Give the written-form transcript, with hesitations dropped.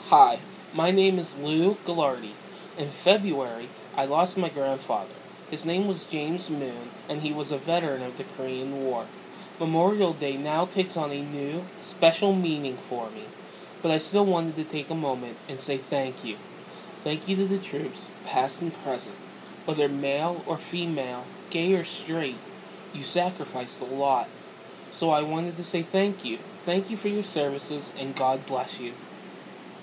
Hi, my name is Lou Gallardi. In February, I lost my grandfather. His name was James Moon, and he was a veteran of the Korean War. Memorial Day now takes on a new, special meaning for me, but I still wanted to take a moment and say thank you. Thank you to the troops, past and present. Whether male or female, gay or straight, you sacrificed a lot. So I wanted to say thank you. Thank you for your services, and God bless you.